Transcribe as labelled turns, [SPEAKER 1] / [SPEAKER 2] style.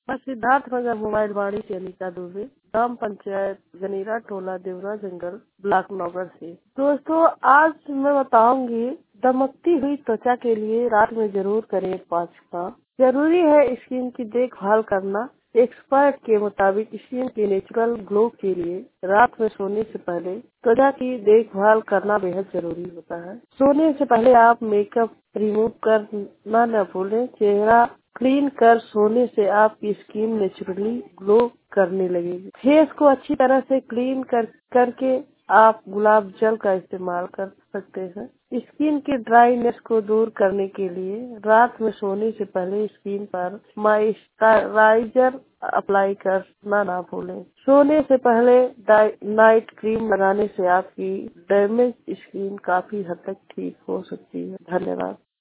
[SPEAKER 1] मैं सिद्धार्थ नगर मोबाइल वाणी से अनीता दुबे, ग्राम पंचायत गनीरा टोला देवरा जंगल ब्लॉक नौगढ़ से। दोस्तों, आज मैं बताऊंगी दमकती हुई त्वचा के लिए रात में जरूर करें 5 काम। जरूरी है स्किन की देखभाल करना। एक्सपर्ट के मुताबिक स्किन के नेचुरल ग्लो के लिए रात में सोने से पहले त्वचा की देखभाल करना बेहद जरूरी होता है। सोने से पहले आप मेकअप रिमूव करना न भूलें। चेहरा क्लीन कर सोने से आपकी स्किन नेचुरली ग्लो करने लगेगी। फेस को अच्छी तरह से क्लीन करके आप गुलाब जल का इस्तेमाल कर सकते हैं। स्किन की ड्राईनेस को दूर करने के लिए रात में सोने से पहले स्किन पर मॉइस्चराइजर अप्लाई करना ना भूलें। सोने से पहले नाइट क्रीम लगाने से आपकी डैमेज स्किन काफी हद तक ठीक हो सकती है। धन्यवाद।